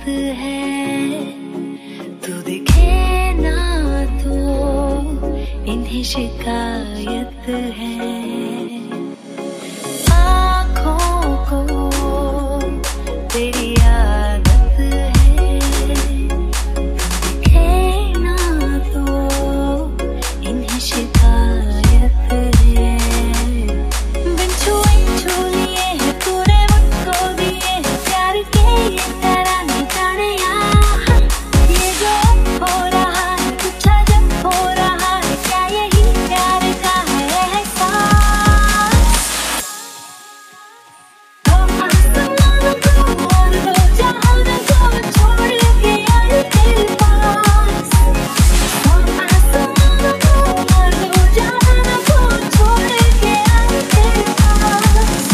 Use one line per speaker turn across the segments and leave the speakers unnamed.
है, तू दिखे ना तो इन्हें शिकायत है। आँखों को तेरी आदत है, तू दिखे ना तो इन्हें शिकायत है। बिन छुए छू लिए है तूने मुझको दिए है प्यार के ये तराने गाड़ियाँ। ये जो हो रहा है कुछ अजब हो रहा है, क्या यही प्यार का है एहसास? तो आसमां को और दो जहान को छोड़ के आई तेरे पास। तो आसमां को और दो जहान को छोड़ के आई तेरे पास।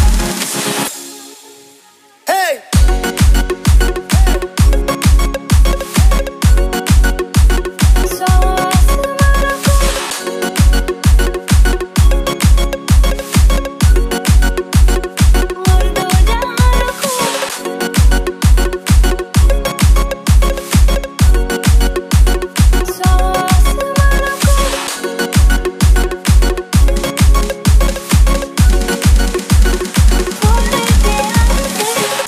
Hey!
So आसमां को और दो जहान को। So आसमां को छोड़ के आई तेरे।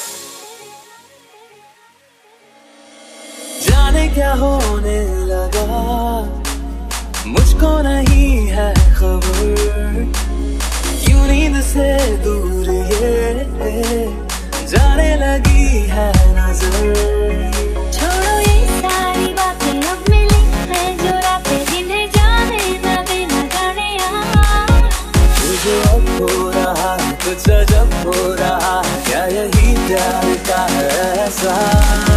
जाने क्या होने लगा, मुझको नहीं है खबर। क्यों नींद से दूर ये जाने लगी है नजर।
छोड़ो ये सारी बातें, अब मिली है जो रातें जिन्हें जाने न देना गाड़ियाँ।
तुझे अब हो रहा है कुछ अजब हो रहा है, क्या यही प्यार का है एहसास?